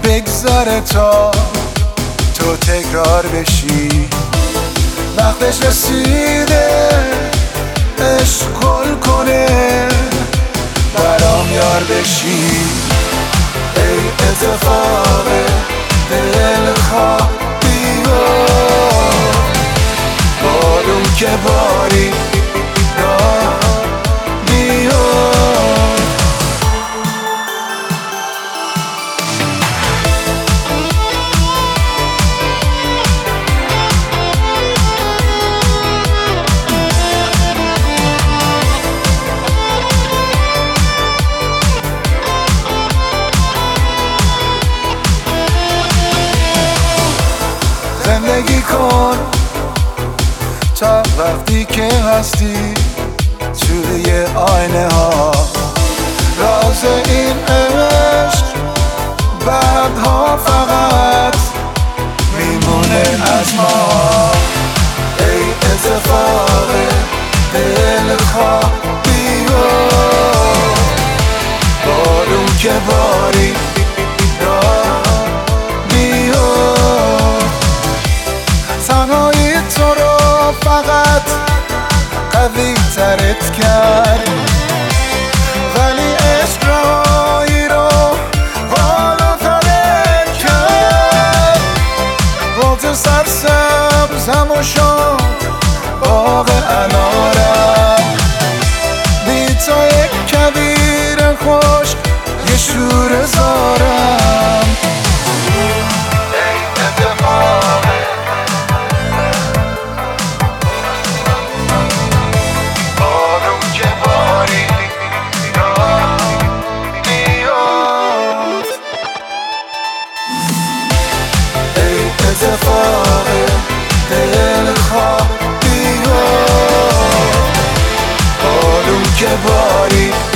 بگذره تا تو تکرار بشی. وقتش رسیده عشق گل کنه برام یار بشی. ای اتفاق دلخواه بیا بارون که باری راه بیا. زندگی کن تا وقتی که هستی توی آینه ها. راز این عشق بعدها فقط میمونه از ما. ای اتفاق دلخواه بیا بارون که باری تنهایی تو رو فقط قوی ترت کرد، ولی عشق رهایی رو بالا ترت کرد. باغ سرسبزم و شد باغ انارم، بی تو یک کویر خشک یه شوره زارم. اتفاق دلخواه بیا بارون که باری